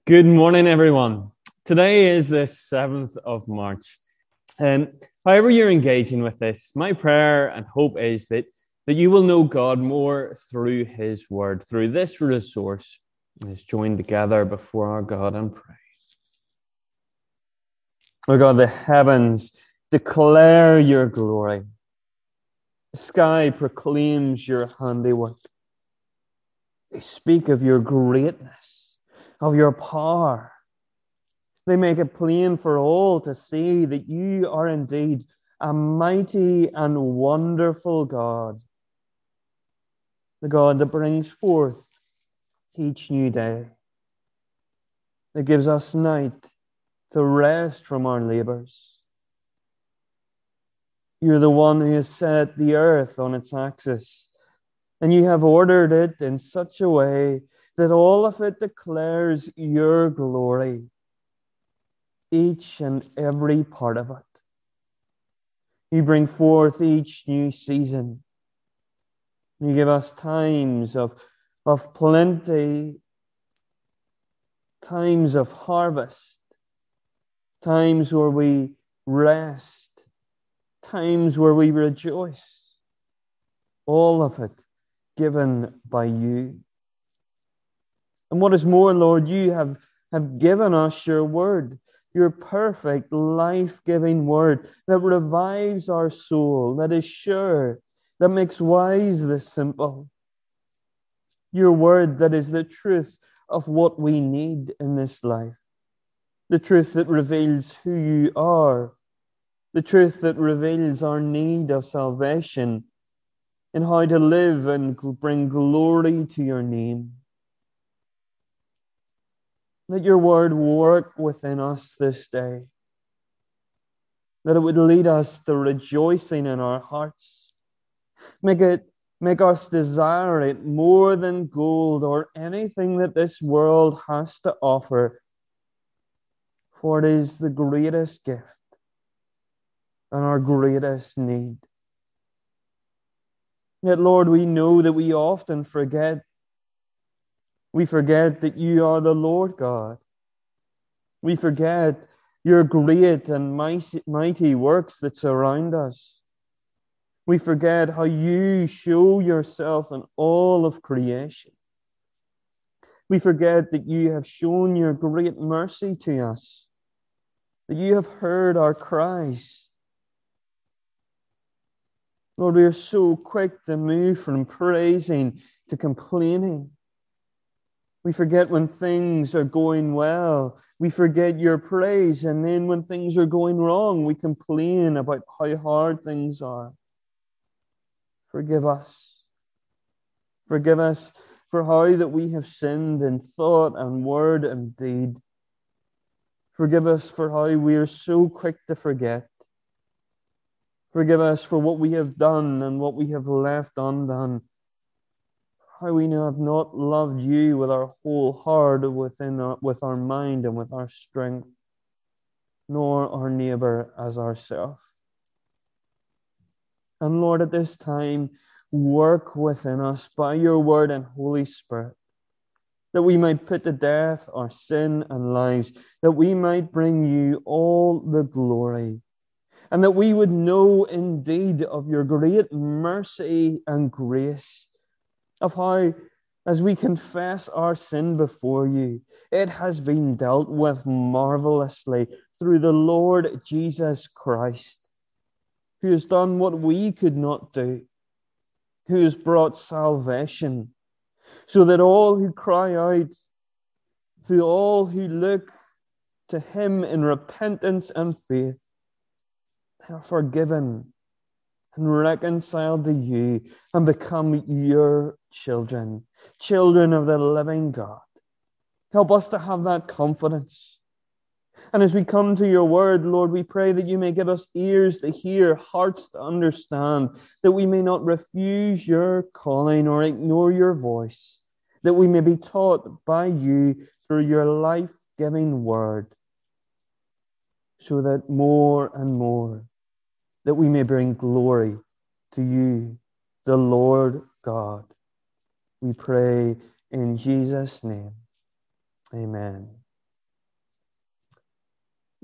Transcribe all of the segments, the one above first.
Good morning, everyone. Today is the 7th of March. And however you're engaging with this, my prayer and hope is that you will know God more through His Word, through this resource is joined together before our God and pray. Oh God, the heavens declare your glory. The sky proclaims your handiwork. They speak of your greatness, of your power. They make it plain for all to see that you are indeed a mighty and wonderful God. The God that brings forth each new day. That gives us night to rest from our labors. You're the one who has set the earth on its axis, and you have ordered it in such a way that all of it declares your glory. Each and every part of it. You bring forth each new season. You give us times of plenty, times of harvest, times where we rest, times where we rejoice. All of it given by you. And what is more, Lord, you have given us your word. Your perfect, life-giving word that revives our soul, that is sure, that makes wise the simple. Your word that is the truth of what we need in this life. The truth that reveals who you are. The truth that reveals our need of salvation and how to live and bring glory to your name. Let your word work within us this day. That it would lead us to rejoicing in our hearts. Make us desire it more than gold or anything that this world has to offer. For it is the greatest gift and our greatest need. Yet, Lord, we know that we often forget. We forget that you are the Lord God. We forget your great and mighty works that surround us. We forget how you show yourself in all of creation. We forget that you have shown your great mercy to us, that you have heard our cries. Lord, we are so quick to move from praising to complaining. We forget when things are going well. We forget your praise. And then when things are going wrong, we complain about how hard things are. Forgive us. Forgive us for how that we have sinned in thought and word and deed. Forgive us for how we are so quick to forget. Forgive us for what we have done and what we have left undone. How we have not loved you with our whole heart, with our mind and with our strength, nor our neighbor as ourselves. And Lord, at this time, work within us by your word and Holy Spirit, that we might put to death our sin and lives, that we might bring you all the glory, and that we would know indeed of your great mercy and grace, of how, as we confess our sin before you, it has been dealt with marvelously through the Lord Jesus Christ, who has done what we could not do, who has brought salvation, so that all who cry out, through all who look to him in repentance and faith, they are forgiven and reconciled to you and become your children, children of the living God. Help us to have that confidence. And as we come to your word, Lord, we pray that you may give us ears to hear, hearts to understand, that we may not refuse your calling or ignore your voice, that we may be taught by you through your life-giving word, so that more and more, that we may bring glory to you, the Lord God. We pray in Jesus' name. Amen.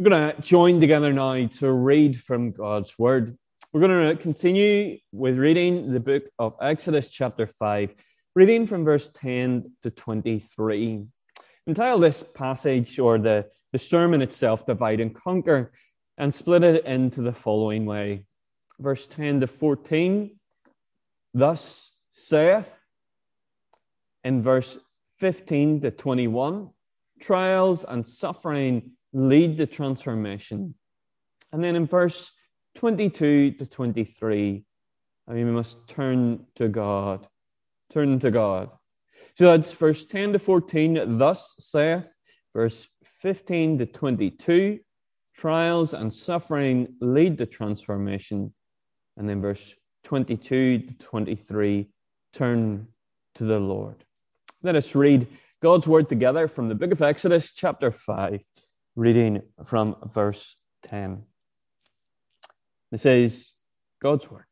We're going to join together now to read from God's Word. We're going to continue with reading the book of Exodus chapter 5, reading from verse 10 to 23. Entitle this passage, or the sermon itself, Divide and Conquer, and split it into the following way. Verse 10 to 14, thus saith. In verse 15 to 21, trials and suffering lead to transformation. And then in verse 22 to 23, we must turn to God. Turn to God. So that's verse 10 to 14, thus saith. Verse 15 to 22, trials and suffering lead to transformation. And then verse 22 to 23, turn to the Lord. Let us read God's Word together from the book of Exodus, chapter 5, reading from verse 10. This is God's Word.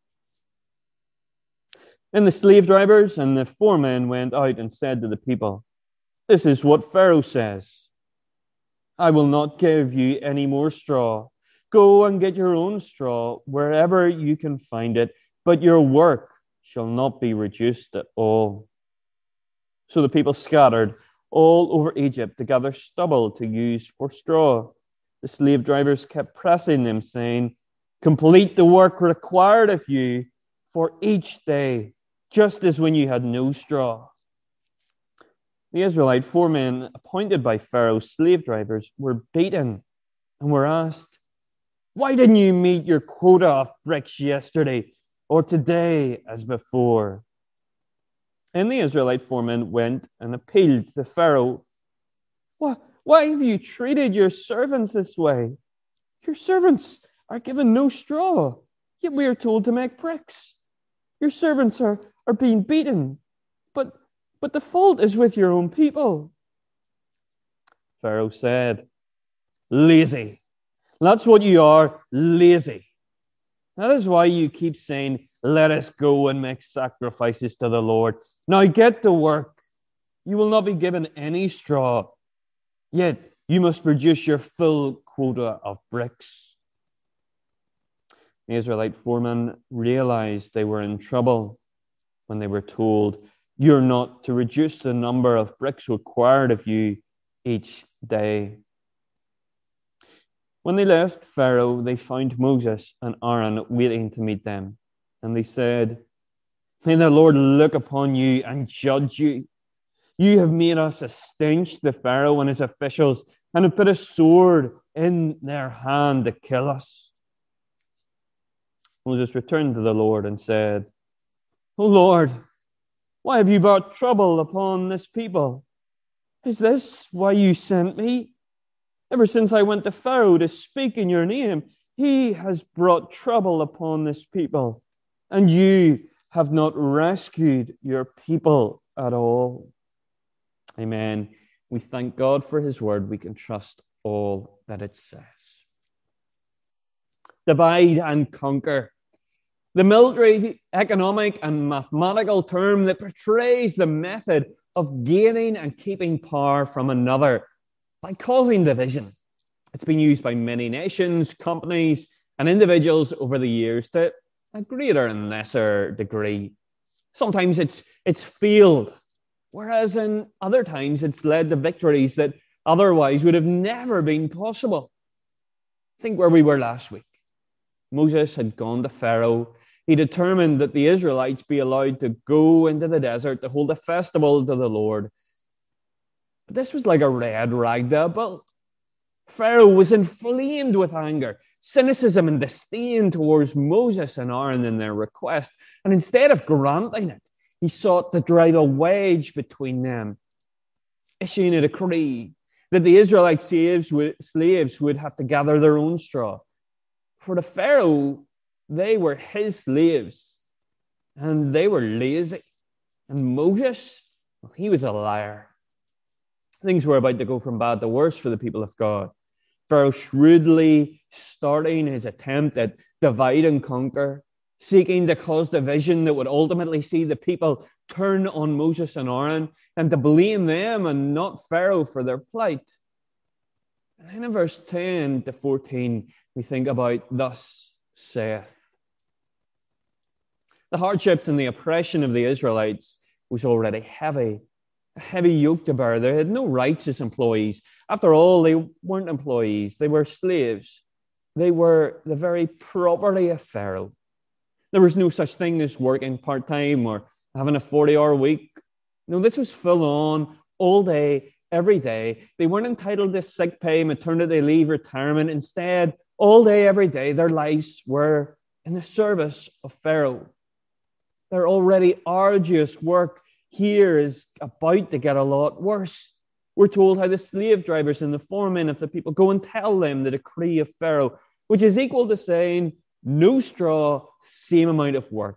Then the slave drivers and the foremen went out and said to the people, "This is what Pharaoh says. I will not give you any more straw. Go and get your own straw wherever you can find it, but your work shall not be reduced at all." So the people scattered all over Egypt to gather stubble to use for straw. The slave drivers kept pressing them, saying, "Complete the work required of you for each day, just as when you had no straw." The Israelite foremen appointed by Pharaoh's slave drivers were beaten and were asked, "Why didn't you meet your quota of bricks yesterday or today as before?" And the Israelite foremen went and appealed to Pharaoh. Why have you treated your servants this way? Your servants are given no straw, yet we are told to make bricks. Your servants are being beaten, but the fault is with your own people. Pharaoh said, "Lazy. That's what you are, lazy. That is why you keep saying, 'Let us go and make sacrifices to the Lord.' Now get to work. You will not be given any straw, yet you must produce your full quota of bricks." The Israelite foremen realized they were in trouble when they were told, "You're not to reduce the number of bricks required of you each day." When they left Pharaoh, they found Moses and Aaron waiting to meet them. And they said, "May the Lord look upon you and judge you. You have made us a stench to Pharaoh and his officials, and have put a sword in their hand to kill us." Moses returned to the Lord and said, "O Lord, why have you brought trouble upon this people? Is this why you sent me? Ever since I went to Pharaoh to speak in your name, he has brought trouble upon this people, and you have not rescued your people at all." Amen. We thank God for his word. We can trust all that it says. Divide and conquer. The military, economic, and mathematical term that portrays the method of gaining and keeping power from another by causing division. It's been used by many nations, companies, and individuals over the years to a greater and lesser degree. Sometimes it's failed, whereas in other times it's led to victories that otherwise would have never been possible. Think where we were last week. Moses had gone to Pharaoh. He determined that the Israelites be allowed to go into the desert to hold a festival to the Lord. But this was like a red rag to a bull. Pharaoh was inflamed with anger, cynicism, and disdain towards Moses and Aaron in their request. And instead of granting it, he sought to drive a wedge between them, issuing a decree that the Israelite slaves would have to gather their own straw. For the Pharaoh, they were his slaves, and they were lazy. And Moses, well, he was a liar. Things were about to go from bad to worse for the people of God. Pharaoh shrewdly starting his attempt at divide and conquer, seeking to cause division that would ultimately see the people turn on Moses and Aaron and to blame them and not Pharaoh for their plight. And then in verse 10 to 14, we think about thus saith. The hardships and the oppression of the Israelites was already heavy, a heavy yoke to bear. They had no rights as employees. After all, they weren't employees. They were slaves. They were the very property of Pharaoh. There was no such thing as working part-time or having a 40-hour week. No, this was full on, all day, every day. They weren't entitled to sick pay, maternity leave, retirement. Instead, all day, every day, their lives were in the service of Pharaoh. Their already arduous work here is about to get a lot worse. We're told how the slave drivers and the foremen of the people go and tell them the decree of Pharaoh, which is equal to saying, no straw, same amount of work.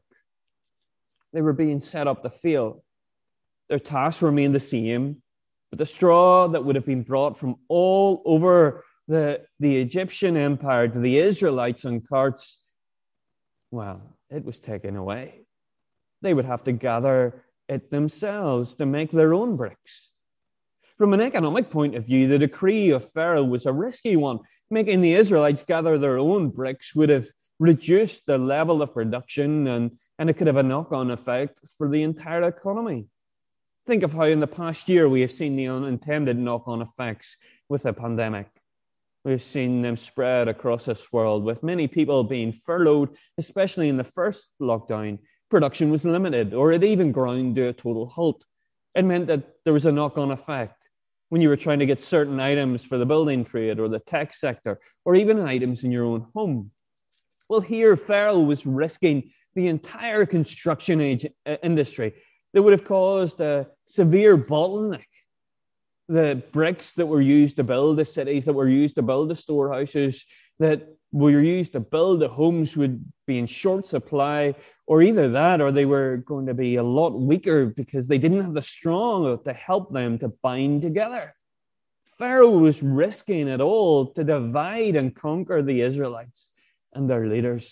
They were being set up to fail. Their tasks remained the same, but the straw that would have been brought from all over the Egyptian empire to the Israelites on carts, well, it was taken away. They would have to gather it themselves to make their own bricks. From an economic point of view, the decree of Pharaoh was a risky one. Making the Israelites gather their own bricks would have reduced the level of production, and it could have a knock-on effect for the entire economy. Think of how in the past year we have seen the unintended knock-on effects with the pandemic. We've seen them spread across this world, with many people being furloughed, especially in the first lockdown. Production was limited, or it even ground to a total halt. It meant that there was a knock-on effect when you were trying to get certain items for the building trade or the tech sector, or even items in your own home. Well, here Pharaoh was risking the entire construction industry that would have caused a severe bottleneck. The bricks that were used to build the cities, that were used to build the storehouses, that were used to build the homes would be in short supply, or either that, or they were going to be a lot weaker because they didn't have the strong to help them to bind together. Pharaoh was risking it all to divide and conquer the Israelites and their leaders.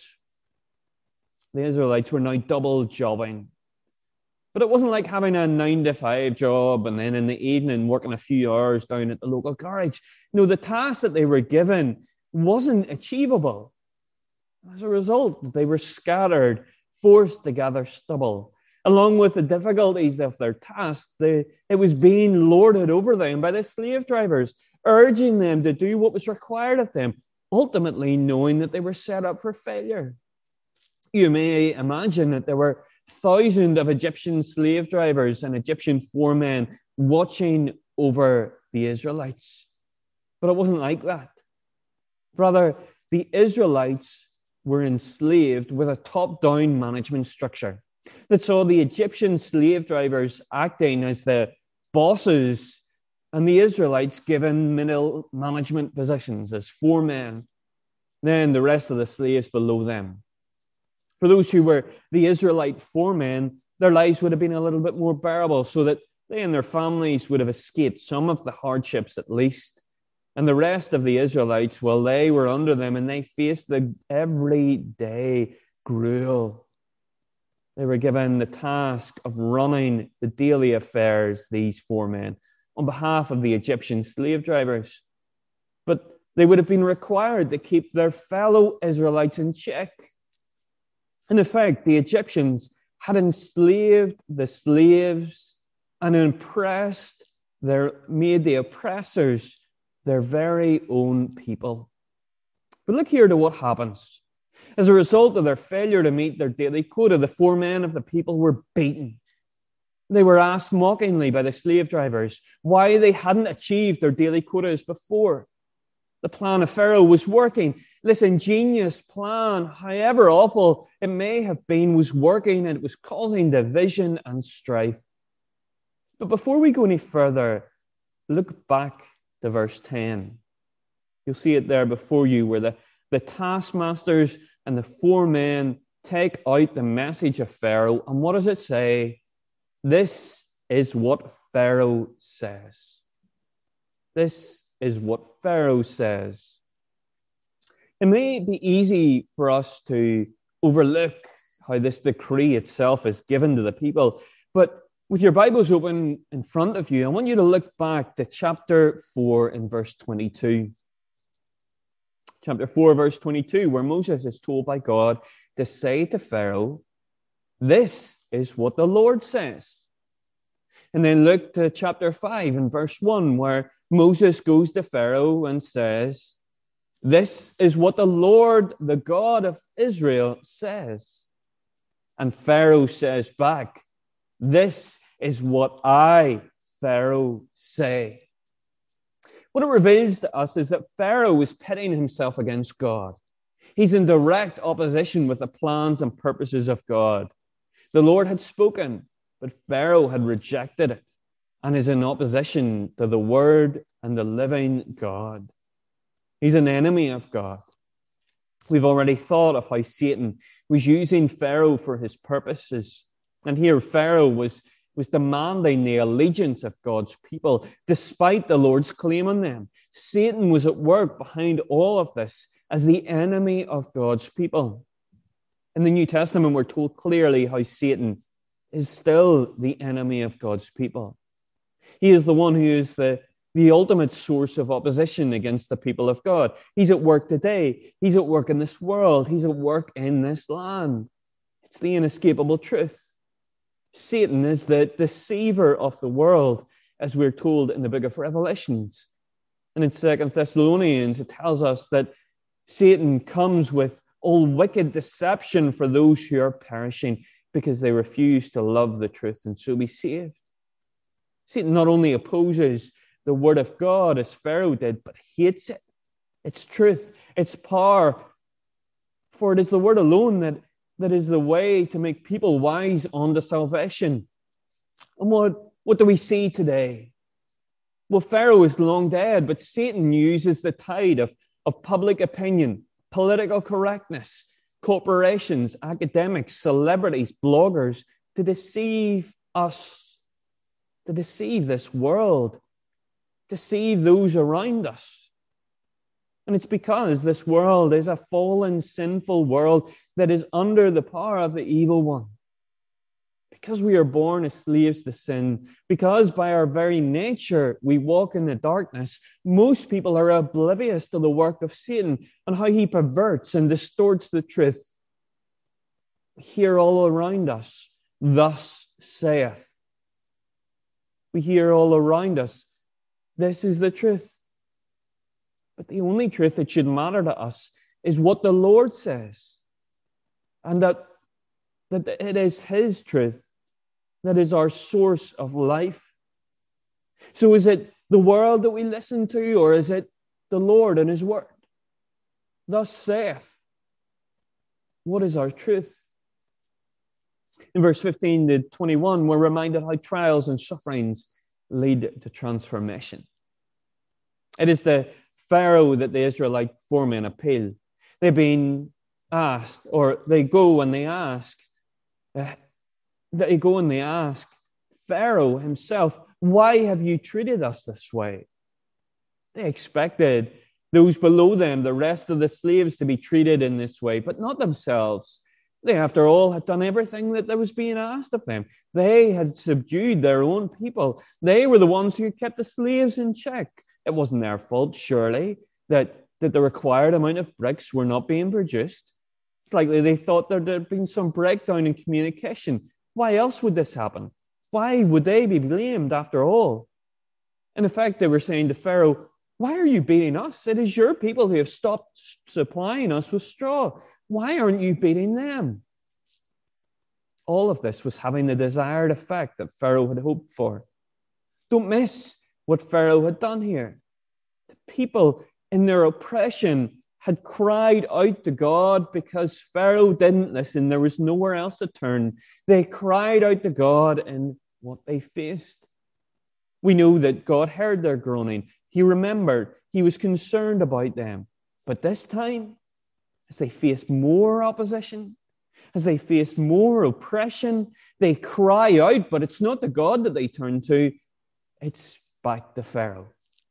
The Israelites were now double jobbing. But it wasn't like having a 9-to-5 job and then in the evening working a few hours down at the local garage. No, the task that they were given wasn't achievable. As a result, they were scattered, forced to gather stubble. Along with the difficulties of their task, it was being lorded over them by the slave drivers, urging them to do what was required of them, ultimately knowing that they were set up for failure. You may imagine that there were thousands of Egyptian slave drivers and Egyptian foremen watching over the Israelites. But it wasn't like that. Rather, the Israelites were enslaved with a top-down management structure that saw the Egyptian slave drivers acting as the bosses and the Israelites given middle management positions as foremen, then the rest of the slaves below them. For those who were the Israelite foremen, their lives would have been a little bit more bearable so that they and their families would have escaped some of the hardships at least. And the rest of the Israelites, well, they were under them and they faced the everyday gruel. They were given the task of running the daily affairs, these foremen, on behalf of the Egyptian slave drivers. But they would have been required to keep their fellow Israelites in check. In effect, the Egyptians had enslaved the slaves and made the oppressors their very own people. But look here to what happens. As a result of their failure to meet their daily quota, the foremen of the people were beaten. They were asked mockingly by the slave drivers why they hadn't achieved their daily quotas before. The plan of Pharaoh was working. This ingenious plan, however awful it may have been, was working, and it was causing division and strife. But before we go any further, look back to verse 10. You'll see it there before you, where the taskmasters and the foremen take out the message of Pharaoh. And what does it say? This is what Pharaoh says. This is what Pharaoh says. It may be easy for us to overlook how this decree itself is given to the people, but With your Bibles open in front of you, I want you to look back to chapter 4 and verse 22. Chapter 4, verse 22, where Moses is told by God to say to Pharaoh, "This is what the Lord says." And then look to chapter 5 and verse 1, where Moses goes to Pharaoh and says, "This is what the Lord, the God of Israel, says." And Pharaoh says back, "This is what I, Pharaoh, say." What it reveals to us is that Pharaoh is pitting himself against God. He's in direct opposition with the plans and purposes of God. The Lord had spoken, but Pharaoh had rejected it and is in opposition to the word and the living God. He's an enemy of God. We've already thought of how Satan was using Pharaoh for his purposes. And here Pharaoh was demanding the allegiance of God's people, despite the Lord's claim on them. Satan was at work behind all of this as the enemy of God's people. In the New Testament, we're told clearly how Satan is still the enemy of God's people. He is the one who is the ultimate source of opposition against the people of God. He's at work today. He's at work in this world. He's at work in this land. It's the inescapable truth. Satan is the deceiver of the world, as we're told in the book of Revelations. And in 2 Thessalonians, it tells us that Satan comes with all wicked deception for those who are perishing because they refuse to love the truth and so be saved. Satan not only opposes the word of God as Pharaoh did, but hates it. Its truth, its power. For it is the word alone that is the way to make people wise unto salvation. And what do we see today? Well, Pharaoh is long dead, but Satan uses the tide of public opinion, political correctness, corporations, academics, celebrities, bloggers, to deceive us, to deceive this world, deceive those around us. And it's because this world is a fallen, sinful world that is under the power of the evil one. Because we are born as slaves to sin, because by our very nature we walk in the darkness, most people are oblivious to the work of Satan and how he perverts and distorts the truth. We hear all around us, "Thus saith." We hear all around us, "This is the truth." But the only truth that should matter to us is what the Lord says. And that it is his truth that is our source of life. So is it the world that we listen to, or is it the Lord and his word? Thus saith. What is our truth? In verse 15 to 21, we're reminded how trials and sufferings lead to transformation. It is the Pharaoh that the Israelite foremen appeal. They've been asked, or they go and they ask, Pharaoh himself, "Why have you treated us this way?" They expected those below them, the rest of the slaves, to be treated in this way, but not themselves. They, after all, had done everything that was being asked of them. They had subdued their own people. They were the ones who kept the slaves in check. It wasn't their fault, surely, that the required amount of bricks were not being produced. It's likely they thought there had been some breakdown in communication. Why else would this happen? Why would they be blamed after all? In effect, they were saying to Pharaoh, "Why are you beating us? It is your people who have stopped supplying us with straw. Why aren't you beating them?" All of this was having the desired effect that Pharaoh had hoped for. Don't miss what Pharaoh had done here. The people in their oppression had cried out to God because Pharaoh didn't listen. There was nowhere else to turn. They cried out to God in what they faced. We know that God heard their groaning. He remembered. He was concerned about them. But this time, as they faced more opposition, as they face more oppression, they cry out, but it's not the God that they turn to. It's back to Pharaoh.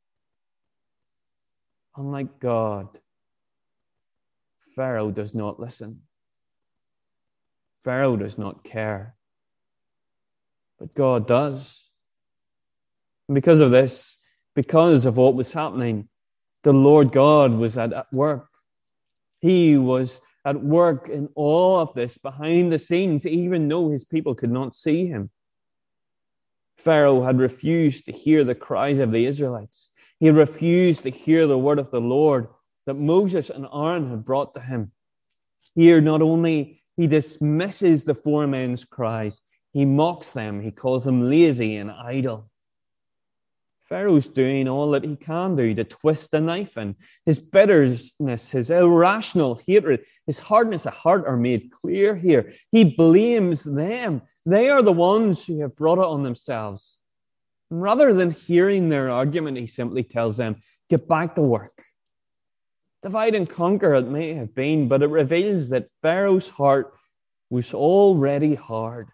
Unlike God, Pharaoh does not listen. Pharaoh does not care. But God does. And because of this, because of what was happening, the Lord God was at work. He was at work in all of this behind the scenes, even though his people could not see him. Pharaoh had refused to hear the cries of the Israelites. He refused to hear the word of the Lord that Moses and Aaron had brought to him. Here, not only he dismisses the four men's cries, he mocks them. He calls them lazy and idle. Pharaoh's doing all that he can do to twist the knife, and his bitterness, his irrational hatred, his hardness of heart are made clear here. He blames them. They are the ones who have brought it on themselves. And rather than hearing their argument, he simply tells them, get back to work. Divide and conquer it may have been, but it reveals that Pharaoh's heart was already hard.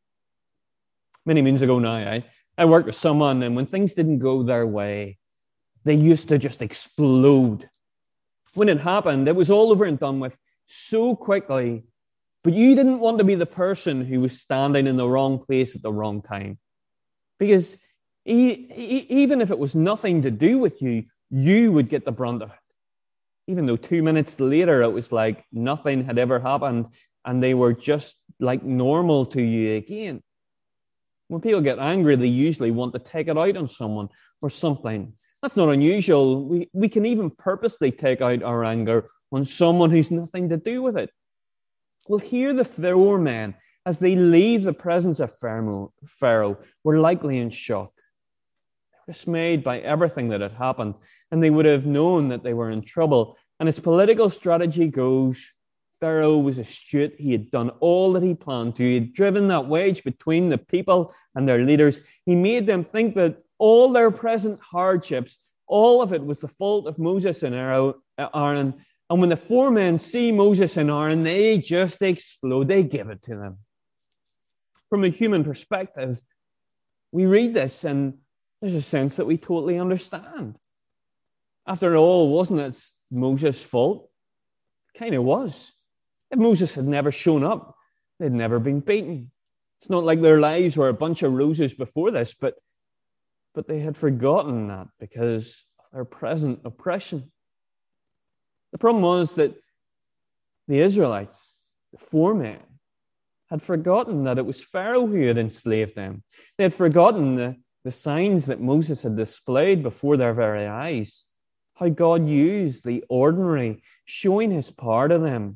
Many moons ago now, I worked with someone, and when things didn't go their way, they used to just explode. When it happened, it was all over and done with so quickly, but you didn't want to be the person who was standing in the wrong place at the wrong time. Because even if it was nothing to do with you, you would get the brunt of it. Even though 2 minutes later, it was like nothing had ever happened, and they were just like normal to you again. When people get angry, they usually want to take it out on someone or something. That's not unusual. We can even purposely take out our anger on someone who's nothing to do with it. Well, here the four men, as they leave the presence of Pharaoh, were likely in shock. They were dismayed by everything that had happened, and they would have known that they were in trouble. And as political strategy goes, Pharaoh was astute. He had done all that he planned to. He had driven that wedge between the people and their leaders. He made them think that all their present hardships, all of it was the fault of Moses and Aaron. And when the four men see Moses and Aaron, they just explode. They give it to them. From a human perspective, we read this and there's a sense that we totally understand. After all, wasn't it Moses' fault? It kind of was. If Moses had never shown up, they'd never been beaten. It's not like their lives were a bunch of roses before this, but they had forgotten that because of their present oppression. The problem was that the Israelites, the four men, had forgotten that it was Pharaoh who had enslaved them. They had forgotten the signs that Moses had displayed before their very eyes, how God used the ordinary, showing his power to them,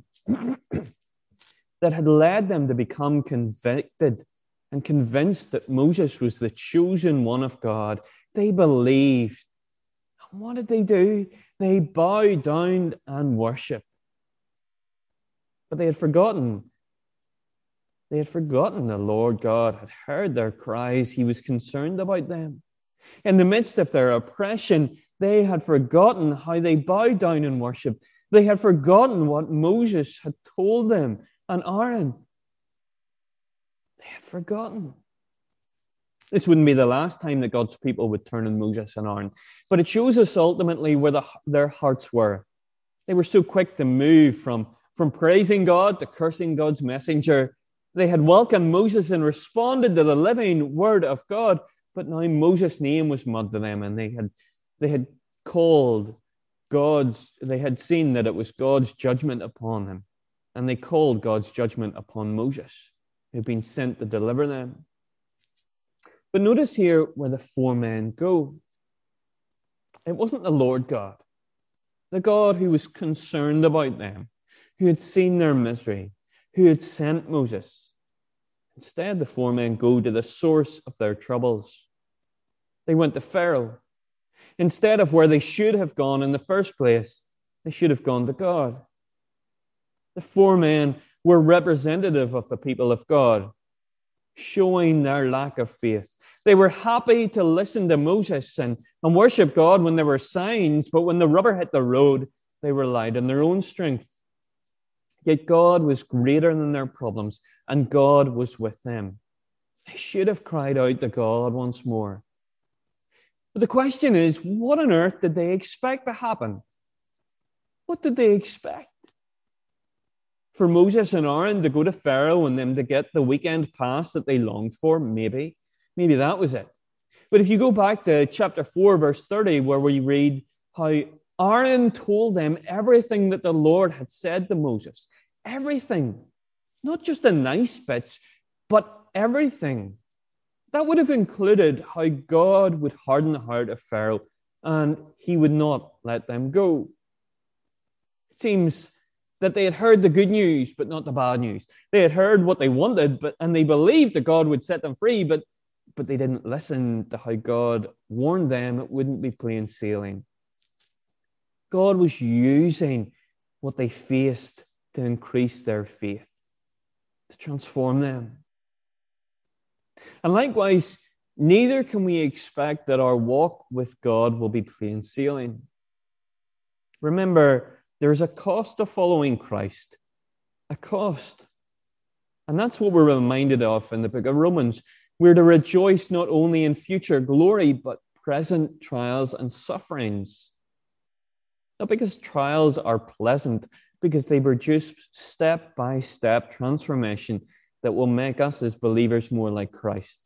that had led them to become convicted and convinced that Moses was the chosen one of God. They believed. And what did they do? They bowed down and worshiped. But they had forgotten. They had forgotten the Lord God had heard their cries. He was concerned about them. In the midst of their oppression, they had forgotten how they bowed down and worshiped. They had forgotten what Moses had told them and Aaron. They had forgotten. This wouldn't be the last time that God's people would turn on Moses and Aaron, but it shows us ultimately where their hearts were. They were so quick to move from praising God to cursing God's messenger. They had welcomed Moses and responded to the living word of God, but now Moses' name was mud to them, and they had called they had seen that it was God's judgment upon them, and they called God's judgment upon Moses, who had been sent to deliver them. But notice here where the four men go. It wasn't the Lord God, the God who was concerned about them, who had seen their misery, who had sent Moses. Instead, the four men go to the source of their troubles. They went to Pharaoh. Instead of where they should have gone in the first place, they should have gone to God. The four men were representative of the people of God, showing their lack of faith. They were happy to listen to Moses and worship God when there were signs, but when the rubber hit the road, they relied on their own strength. Yet God was greater than their problems, and God was with them. They should have cried out to God once more. But the question is, what on earth did they expect to happen? What did they expect? For Moses and Aaron to go to Pharaoh and them to get the weekend pass that they longed for? Maybe. Maybe that was it. But if you go back to chapter 4, verse 30, where we read how Aaron told them everything that the Lord had said to Moses. Everything. Not just the nice bits, but everything. That would have included how God would harden the heart of Pharaoh and he would not let them go. It seems that they had heard the good news, but not the bad news. They had heard what they wanted, and they believed that God would set them free, but they didn't listen to how God warned them it wouldn't be plain sailing. God was using what they faced to increase their faith, to transform them. And likewise, neither can we expect that our walk with God will be plain sailing. Remember, there's a cost to following Christ. A cost. And that's what we're reminded of in the book of Romans. We're to rejoice not only in future glory, but present trials and sufferings. Not because trials are pleasant, because they produce step-by-step transformation that will make us as believers more like Christ.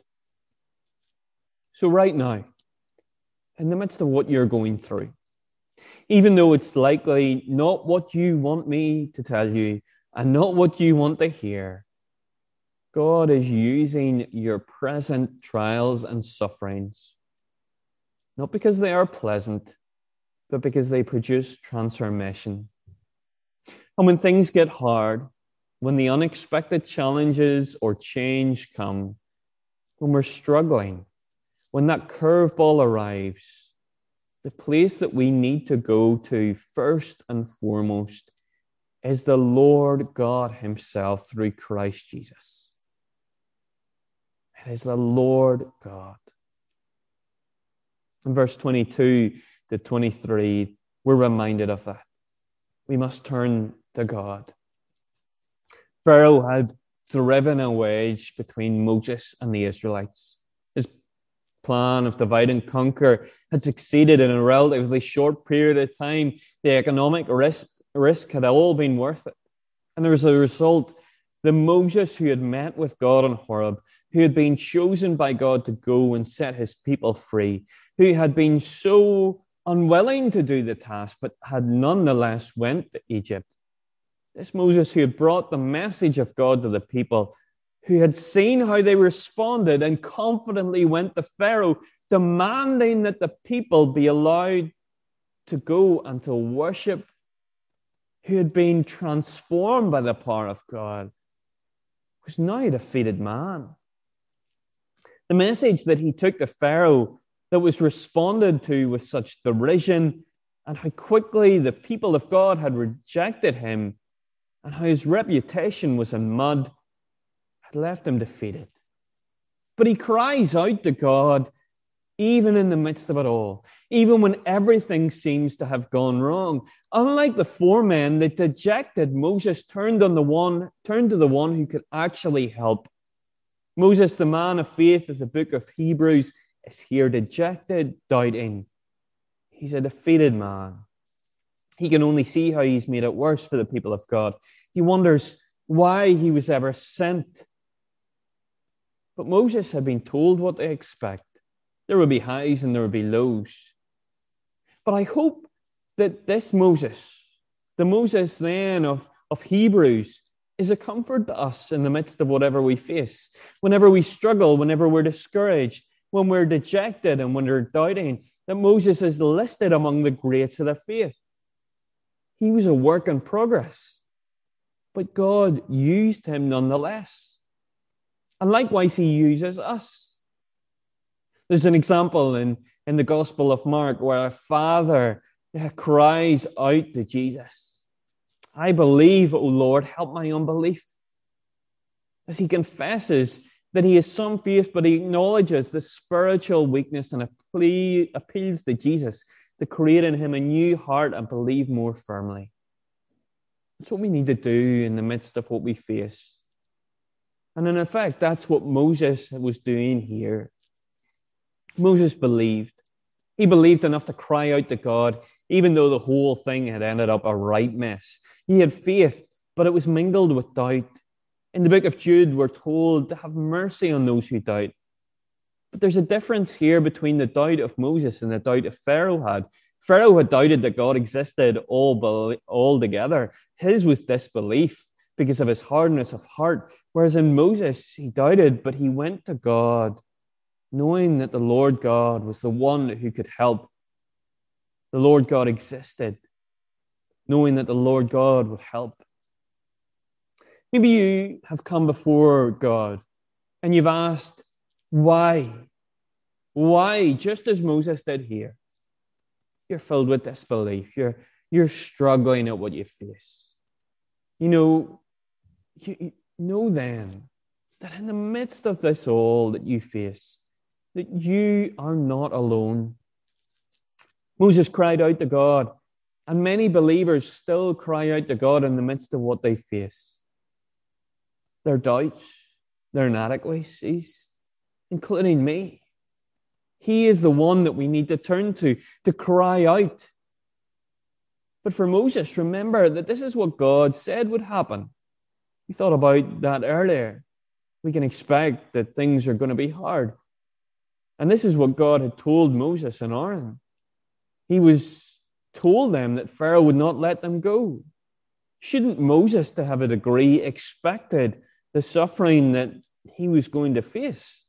So right now, in the midst of what you're going through, even though it's likely not what you want me to tell you and not what you want to hear, God is using your present trials and sufferings, not because they are pleasant, but because they produce transformation. And when things get hard, when the unexpected challenges or change come, when we're struggling, when that curveball arrives, the place that we need to go to first and foremost is the Lord God himself through Christ Jesus. It is the Lord God. In verse 22 to 23, we're reminded of that. We must turn to God. Pharaoh had driven a wedge between Moses and the Israelites. His plan of divide and conquer had succeeded in a relatively short period of time. The economic risk had all been worth it. And there was a result. The Moses who had met with God on Horeb, who had been chosen by God to go and set his people free, who had been so unwilling to do the task, but had nonetheless went to Egypt. This Moses who had brought the message of God to the people, who had seen how they responded and confidently went to Pharaoh, demanding that the people be allowed to go and to worship, who had been transformed by the power of God, was now a defeated man. The message that he took to Pharaoh that was responded to with such derision, and how quickly the people of God had rejected him, and how his reputation was in mud, had left him defeated. But he cries out to God, even in the midst of it all, even when everything seems to have gone wrong. Unlike the four men, the dejected Moses turned to the one who could actually help. Moses, the man of faith of the book of Hebrews, is here dejected, doubting. He's a defeated man. He can only see how he's made it worse for the people of God. He wonders why he was ever sent. But Moses had been told what to expect. There would be highs and there would be lows. But I hope that this Moses, the Moses then of Hebrews, is a comfort to us in the midst of whatever we face. Whenever we struggle, whenever we're discouraged, when we're dejected and when we're doubting, that Moses is listed among the greats of the faith. He was a work in progress, but God used him nonetheless. And likewise, he uses us. There's an example in the Gospel of Mark where a father cries out to Jesus, "I believe, O Lord, help my unbelief." As he confesses that he has some faith, but he acknowledges the spiritual weakness and appeals to Jesus to create in him a new heart and believe more firmly. That's what we need to do in the midst of what we face. And in effect, that's what Moses was doing here. Moses believed. He believed enough to cry out to God, even though the whole thing had ended up a right mess. He had faith, but it was mingled with doubt. In the book of Jude, we're told to have mercy on those who doubt. But there's a difference here between the doubt of Moses and the doubt that Pharaoh had. Pharaoh had doubted that God existed altogether. His was disbelief because of his hardness of heart. Whereas in Moses, he doubted, but he went to God, knowing that the Lord God was the one who could help. The Lord God existed, knowing that the Lord God would help. Maybe you have come before God and you've asked, why? Why? Just as Moses did here. You're filled with disbelief. You're struggling at what you face. You know then that in the midst of this all that you face, that you are not alone. Moses cried out to God, and many believers still cry out to God in the midst of what they face. Their doubts, their inadequacies, including me. He is the one that we need to turn to cry out. But for Moses, remember that this is what God said would happen. We thought about that earlier. We can expect that things are going to be hard. And this is what God had told Moses and Aaron. He told them that Pharaoh would not let them go. Shouldn't Moses, to have a degree, expected the suffering that he was going to face?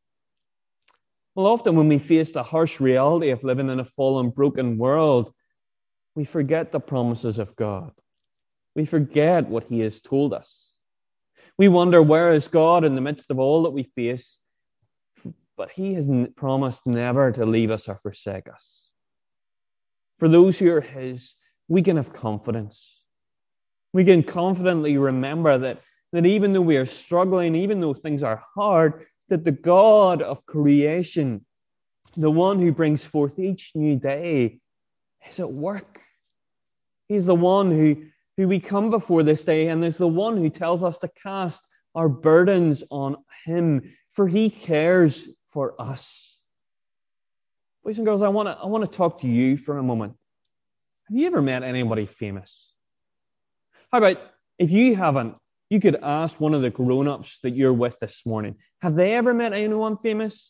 Well, often when we face the harsh reality of living in a fallen, broken world, we forget the promises of God. We forget what he has told us. We wonder, where is God in the midst of all that we face? But he has promised never to leave us or forsake us. For those who are his, we can have confidence. We can confidently remember that even though we are struggling, even though things are hard, that the God of creation, the one who brings forth each new day, is at work. He's the one who we come before this day, and there's the one who tells us to cast our burdens on him, for he cares for us. Boys and girls, I want to talk to you for a moment. Have you ever met anybody famous? How about, if you haven't, you could ask one of the grown-ups that you're with this morning. Have they ever met anyone famous?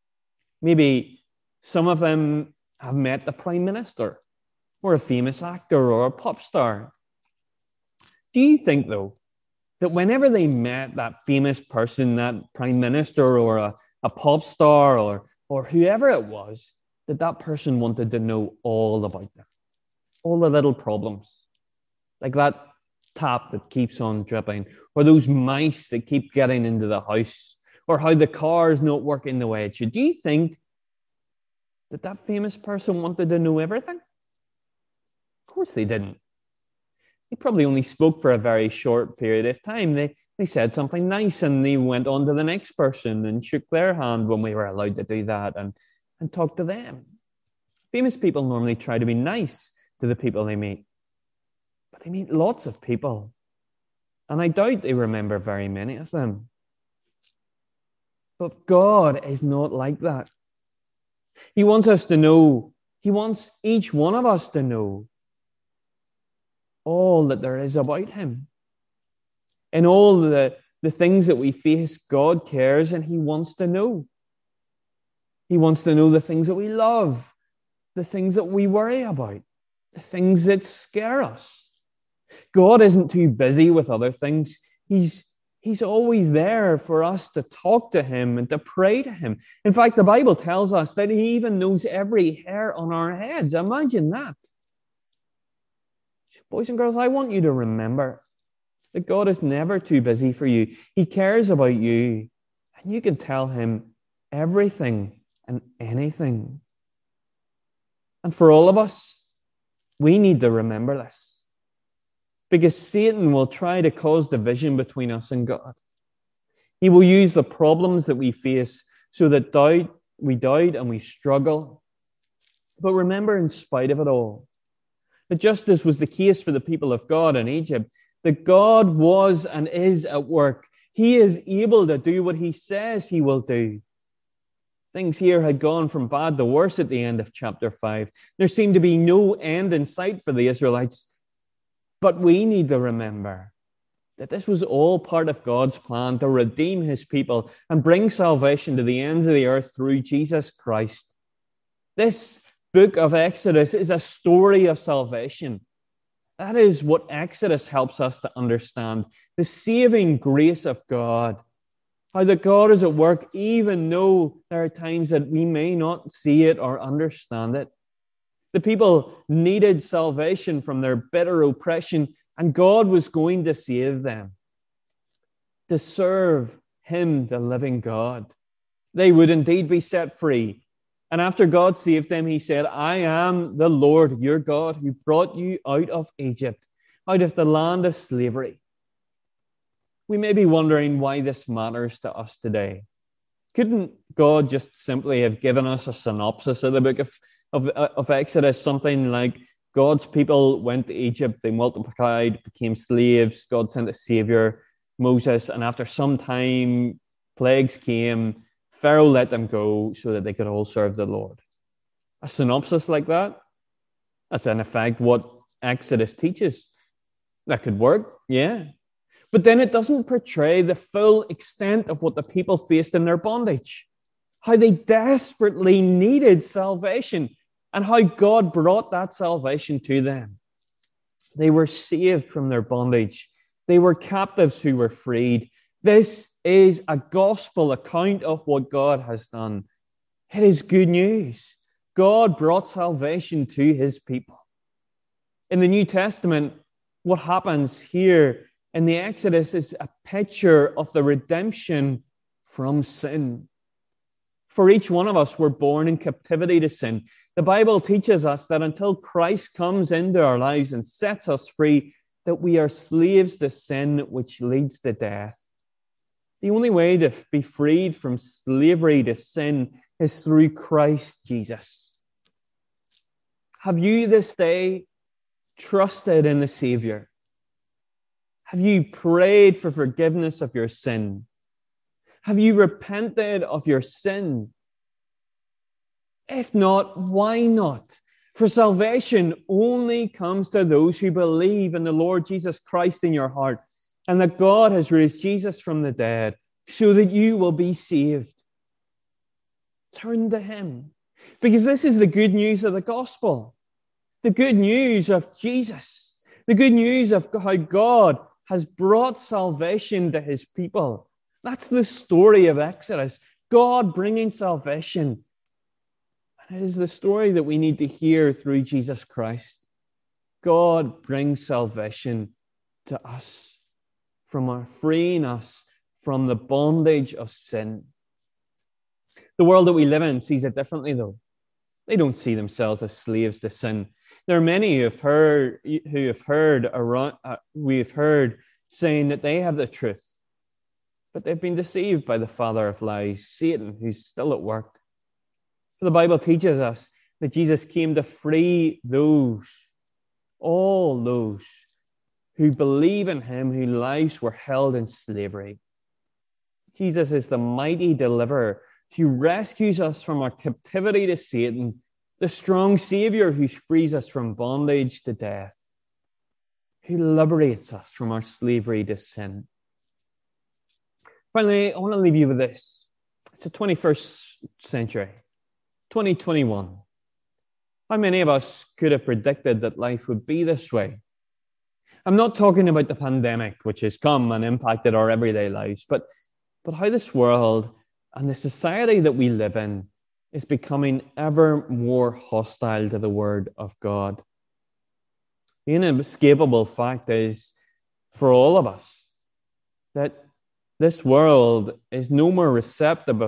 Maybe some of them have met the Prime Minister or a famous actor or a pop star. Do you think, though, that whenever they met that famous person, that Prime Minister or a pop star or whoever it was, that person wanted to know all about them? All the little problems, like that tap that keeps on dripping, or those mice that keep getting into the house, or how the car is not working the way it should. Do you think that famous person wanted to know everything? Of course they didn't. They probably only spoke for a very short period of time. They said something nice and they went on to the next person and shook their hand when we were allowed to do that and talk to them. Famous people normally try to be nice to the people they meet. But they meet lots of people. And I doubt they remember very many of them. But God is not like that. He wants us to know, he wants each one of us to know all that there is about him. And all the things that we face, God cares and he wants to know. He wants to know the things that we love, the things that we worry about, the things that scare us. God isn't too busy with other things. He's always there for us to talk to him and to pray to him. In fact, the Bible tells us that he even knows every hair on our heads. Imagine that. Boys and girls, I want you to remember that God is never too busy for you. He cares about you, and you can tell him everything and anything. And for all of us, we need to remember this. Because Satan will try to cause division between us and God. He will use the problems that we face so that we doubt and we struggle. But remember, in spite of it all, that just as was the case for the people of God in Egypt, that God was and is at work. He is able to do what he says he will do. Things here had gone from bad to worse at the end of chapter 5. There seemed to be no end in sight for the Israelites. But we need to remember that this was all part of God's plan to redeem his people and bring salvation to the ends of the earth through Jesus Christ. This book of Exodus is a story of salvation. That is what Exodus helps us to understand, the saving grace of God. How that God is at work even though there are times that we may not see it or understand it. The people needed salvation from their bitter oppression, and God was going to save them, to serve him, the living God. They would indeed be set free. And after God saved them, he said, I am the Lord your God who brought you out of Egypt, out of the land of slavery. We may be wondering why this matters to us today. Couldn't God just simply have given us a synopsis of the book of Exodus, something like God's people went to Egypt, they multiplied, became slaves, God sent a savior, Moses, and after some time, plagues came, Pharaoh let them go so that they could all serve the Lord. A synopsis like that, that's in effect what Exodus teaches. That could work, yeah. But then it doesn't portray the full extent of what the people faced in their bondage, how they desperately needed salvation, and how God brought that salvation to them. They were saved from their bondage. They were captives who were freed. This is a gospel account of what God has done. It is good news. God brought salvation to his people. In the New Testament, what happens here in the Exodus is a picture of the redemption from sin. For each one of us, we're born in captivity to sin. The Bible teaches us that until Christ comes into our lives and sets us free, that we are slaves to sin, which leads to death. The only way to be freed from slavery to sin is through Christ Jesus. Have you this day trusted in the Savior? Have you prayed for forgiveness of your sin? Have you repented of your sin? If not, why not? For salvation only comes to those who believe in the Lord Jesus Christ in your heart, and that God has raised Jesus from the dead so that you will be saved. Turn to him, because this is the good news of the gospel, the good news of Jesus, the good news of how God has brought salvation to his people. That's the story of Exodus, God bringing salvation. And it is the story that we need to hear through Jesus Christ. God brings salvation to us, freeing us from the bondage of sin. The world that we live in sees it differently, though. They don't see themselves as slaves to sin. There are many who have heard saying that they have the truth, but they've been deceived by the father of lies, Satan, who's still at work. For the Bible teaches us that Jesus came to free all those who believe in him, whose lives were held in slavery. Jesus is the mighty deliverer who rescues us from our captivity to Satan, the strong Savior who frees us from bondage to death, who liberates us from our slavery to sin. Finally, I want to leave you with this. It's the 21st century, 2021. How many of us could have predicted that life would be this way? I'm not talking about the pandemic, which has come and impacted our everyday lives, but how this world and the society that we live in is becoming ever more hostile to the word of God. The inescapable fact is, for all of us, that this world is no more receptive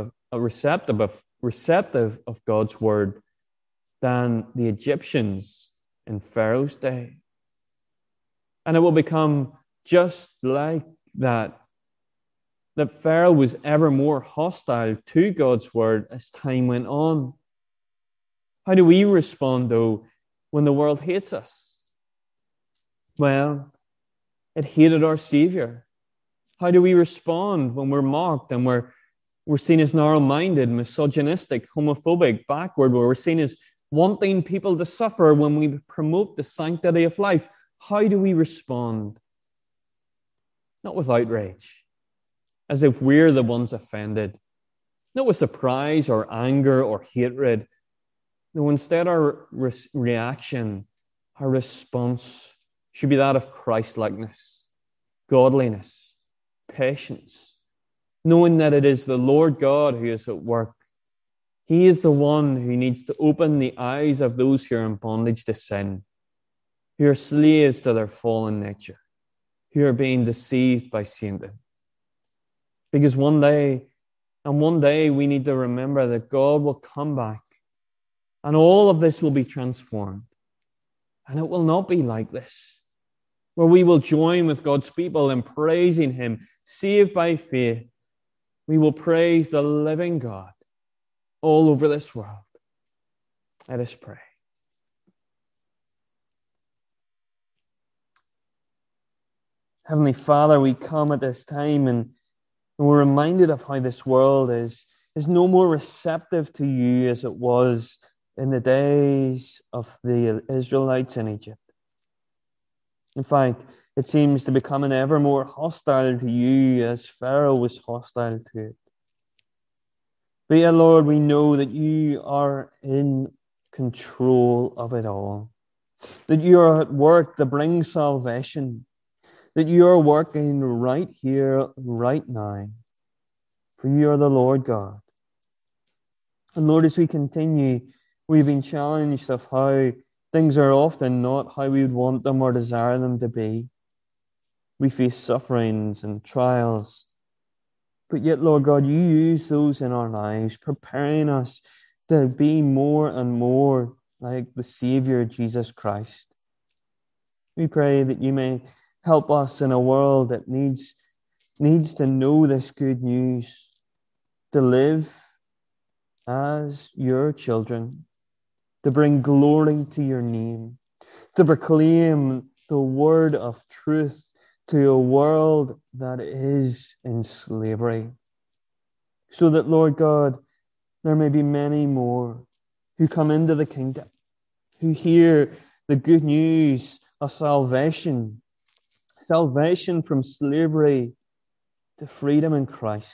of God's word than the Egyptians in Pharaoh's day. And it will become just like that Pharaoh was ever more hostile to God's word as time went on. How do we respond, though, when the world hates us? Well, it hated our Savior. How do we respond when we're mocked and we're seen as narrow-minded, misogynistic, homophobic, backward, where we're seen as wanting people to suffer when we promote the sanctity of life? How do we respond? not with outrage, as if we're the ones offended, not with surprise or anger or hatred. No, instead, our reaction, our response should be that of Christ-likeness, godliness, patience, knowing that it is the Lord God who is at work. He is the one who needs to open the eyes of those who are in bondage to sin, who are slaves to their fallen nature, who are being deceived by Satan. Because one day we need to remember that God will come back and all of this will be transformed. And it will not be like this, where we will join with God's people in praising Him, saved by faith. We will praise the living God all over this world. Let us pray. Heavenly Father, we come at this time and we're reminded of how this world is no more receptive to you as it was in the days of the Israelites in Egypt. In fact, it seems to become an ever more hostile to you as Pharaoh was hostile to it. But yet, Lord, we know that you are in control of it all, that you are at work to bring salvation, that you are working right here, right now, for you are the Lord God. And Lord, as we continue, we've been challenged of how things are often not how we would want them or desire them to be. We face sufferings and trials. But yet, Lord God, you use those in our lives, preparing us to be more and more like the Savior, Jesus Christ. We pray that you may help us in a world that needs to know this good news, to live as your children, to bring glory to your name, to proclaim the word of truth to a world that is in slavery. So that, Lord God, there may be many more who come into the kingdom, who hear the good news of salvation from slavery to freedom in Christ.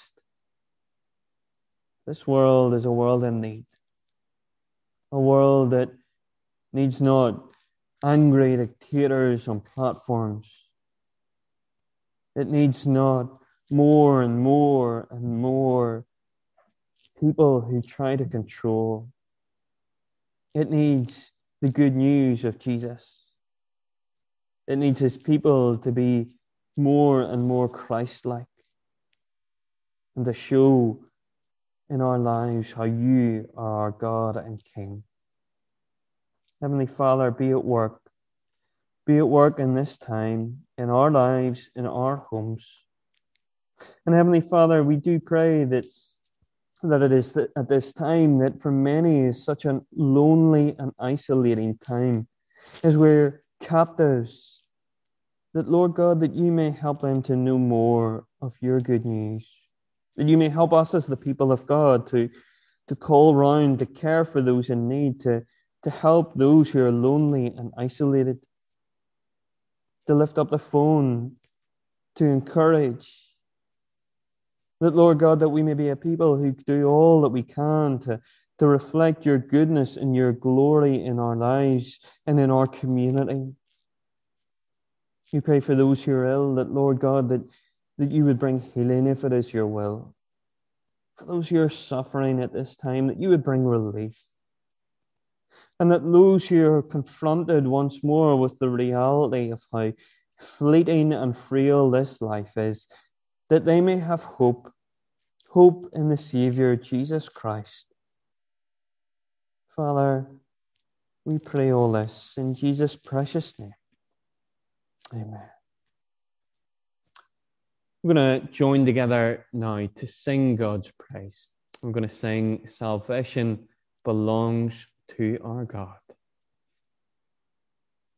This world is a world in need, a world that needs not angry dictators on platforms. It needs not more and more and more people who try to control. It needs the good news of Jesus. It needs his people to be more and more Christ-like and to show in our lives how you are our God and King. Heavenly Father, be at work. Be at work in this time, in our lives, in our homes. And Heavenly Father, we do pray that it is at this time that for many is such a lonely and isolating time, as we're captives, that Lord God, that you may help them to know more of your good news, that you may help us as the people of God to call round, to care for those in need, to help those who are lonely and isolated, to lift up the phone, to encourage. That, Lord God, that we may be a people who do all that we can to reflect your goodness and your glory in our lives and in our community. We pray for those who are ill, that, Lord God, that you would bring healing if it is your will. For those who are suffering at this time, that you would bring relief. And that those who are confronted once more with the reality of how fleeting and frail this life is, that they may have hope in the Savior, Jesus Christ. Father, we pray all this in Jesus' precious name. Amen. We're going to join together now to sing God's praise. I'm going to sing Salvation Belongs to Our God.